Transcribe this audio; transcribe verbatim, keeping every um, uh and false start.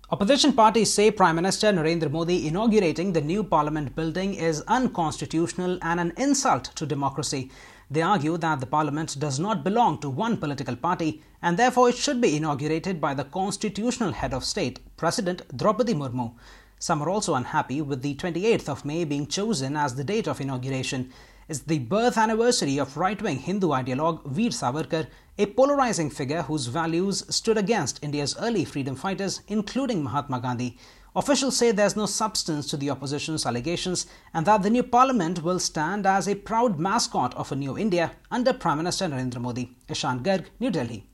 Opposition parties say Prime Minister Narendra Modi inaugurating the new parliament building is unconstitutional and an insult to democracy. They argue that the parliament does not belong to one political party and therefore it should be inaugurated by the constitutional head of state, President Draupadi Murmu. Some are also unhappy with the twenty-eighth of May being chosen as the date of inauguration. It's the birth anniversary of right-wing Hindu ideologue Veer Savarkar, a polarizing figure whose values stood against India's early freedom fighters, including Mahatma Gandhi. Officials say there's no substance to the opposition's allegations and that the new parliament will stand as a proud mascot of a new India under Prime Minister Narendra Modi. Ishan Garg, New Delhi.